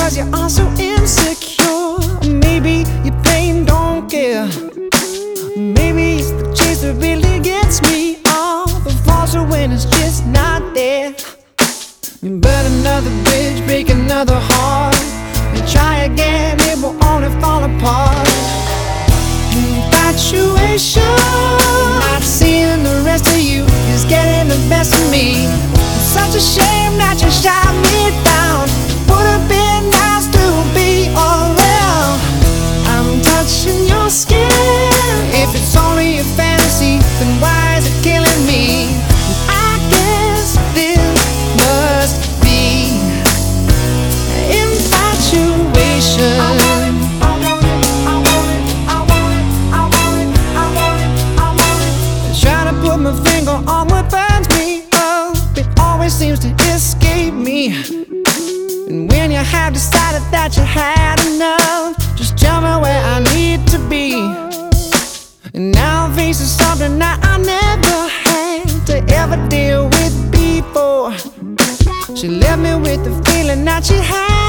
'cause you are so insecure. Maybe your pain don't care. Maybe it's the chase that really gets me. All the falls are when it's just not there. You burn another bridge, break another heart, and try again, it will only fall apart. Infatuation, not seeing the rest of you is getting the best of me. It's such a shame that you shot me down. Would have been nice to be around. I'm touching your skin. If it's only a fantasy, then why is it killing me? I guess this must be infatuation. Trying to put my finger on what burns me up, it always seems to escape me. And when you have decided that you had enough, just tell me where I need to be. And now I'm facing something that I never had to ever deal with before. She left me with the feeling that she had